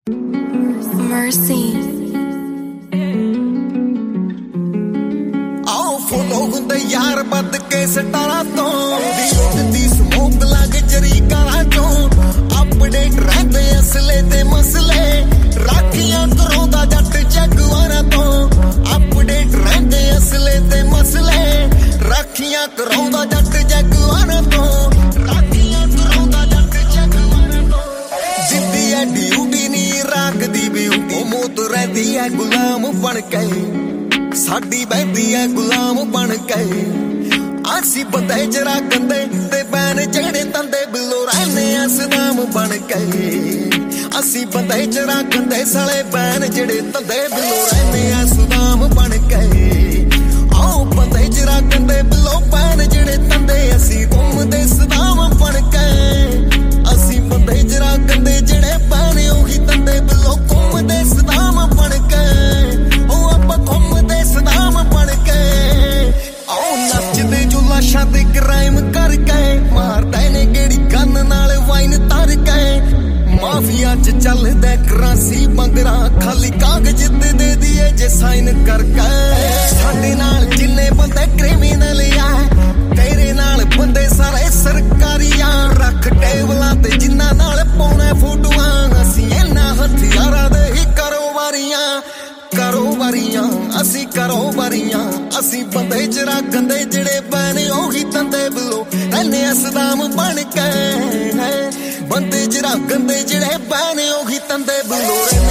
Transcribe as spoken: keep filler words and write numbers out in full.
Mercy. आओ follow हुंदे यार बद के सटारा तो दी स्मोक लग जरी करा चो अपडेट रहंदे असले ते मसले राखियां करोंदा जट जगवारा तो अपडेट रहंदे असले ते मसले राखियां करोंदा जट जगवारा तो राखियां करोंदा जट जगवारा तो जिंदी है ड्यूटी नी राखदी ब्यूटी मौत रहदी है गुलाम बन के साडी बहती है गुलाम बन के आसी बंदे जरा गंदे ते बैन जेड़े तंदे बिलो रहने सदाम बन के असी बंदे जरा गंदे साले बैन जेड़े तंदे बिलो रहने सदाम बन के आओ बंदे जरा गंदे बिलो बैन जेड़े तंदे असी घूमदे सदाम बन के असी बंदे जरा गंदे जेड़े बैन ओही तंदे बिलो घूमदे सदाम बन के ओ आप घूमदे सदाम बन के आओ नचदे जो लाशां ते क्राइम कर गए मारदे ने गेड़ी गन नाल वाइन तर गए माफिया च चलदा करासी बंगरा खाली कागज ते दे दिए जे साइन कर गए साडे नाल जिन्ने बंदे क्रिमिनल आ तेरे नाल बंदे सारे सरकारी आ रख टेबलां ते जिन्ना नाल पाउणे फोटोआं असी इन्हां हथियारां दे ही कारोबारियां कारोबारियां असी कारोबारियां असी बंदे जरा गंदे जेड़े बैने ओही तंदे बिलो रहने सदाम बन के बंदे जरा गंदे जेड़े बैने ओही तंदे बिलो